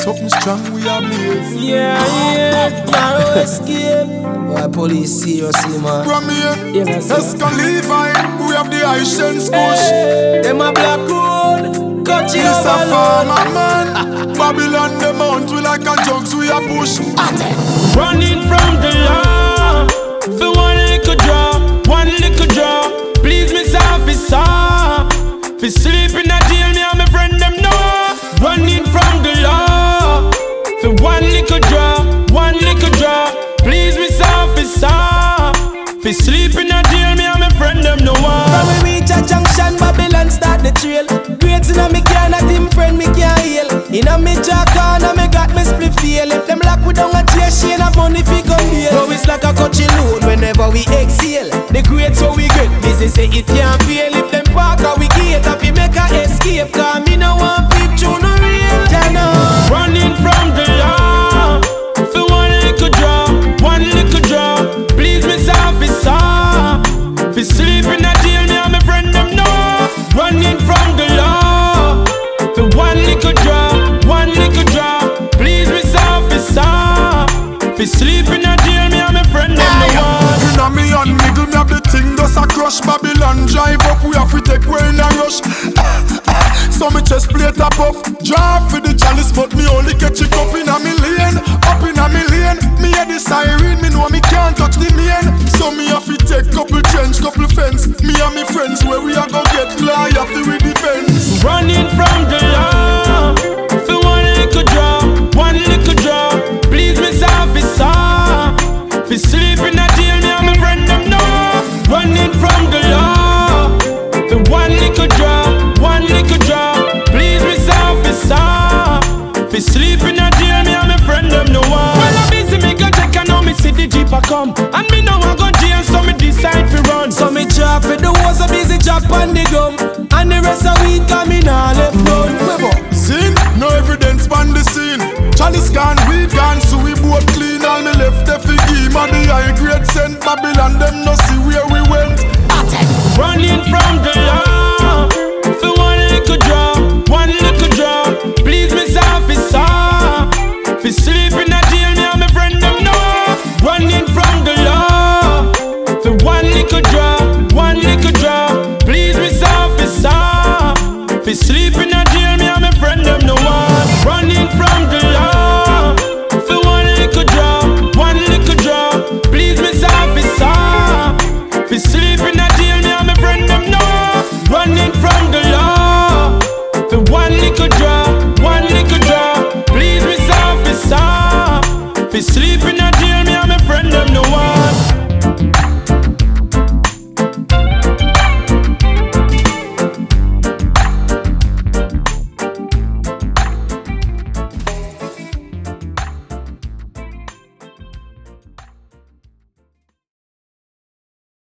Something strong we are blaze. Yeah, narrow escape. Why police seriously, man? From here, Escalivine, we have the Haitians push. Them a black road, cut you This a off farmer man. Babylon the mount, we like a jugs we a push. running from the law. For one little drop, please miss officer. For sleep in a jail, me and my friend them know. Running from the law. For one little drop, please miss officer. For sleep in a jail, me and my friend them know. From we reach a junction, Babylon start the trail. Grades in a me can, not him friend me can't heal. In a me jack on, me got me split feel. If them lock we down a chair, she ain't have money fi come here. Now it's like a country load whenever we exhale. The grades so we get, me say it can't fail. If them park or we gate, if we make a escape, cause me no want picture no real. Running from the law. For one little drop, please miss officer. For sleep in a jail, me and my friend them know. Running from the law. For one little drop, please miss officer. For sleep in a jail, me and my friend them know. Inna me and middle, me have the thing does a crush. Babylon drive up, we have to take way in a rush. So me chest plate a puff. Drive for the chalice, but me only catch it up in a million. Up in a million. Me hear the siren, me know me can't touch the main. So me have to take couple trench, couple fence. Me and me friends where we are go get fly after we defense. Running from the law. For one little drop, please miss officer. For sleep in a jail, me and my friend them know. Running from the law. For one little drop, please miss officer. For sleep in a jail, me and my friend them know. Well I'm busy, me go check and now me see the jeep a come. And me know I go jail, so me decide to run. So me drop it, the was a busy job on the gum. And the rest of week coming all left none. Sin, no evidence on the scene. Chalice gone, weed gone, so we both clean. All me left the figgy, man the high grade sent Babylon, them no see where we went. Running from the law. For one little drop, please miss officer. For sleep in a jail, me and my friend them know. Running from the law. For one little drop, please miss officer. For sleep in a jail, me and my friend them know. Running from the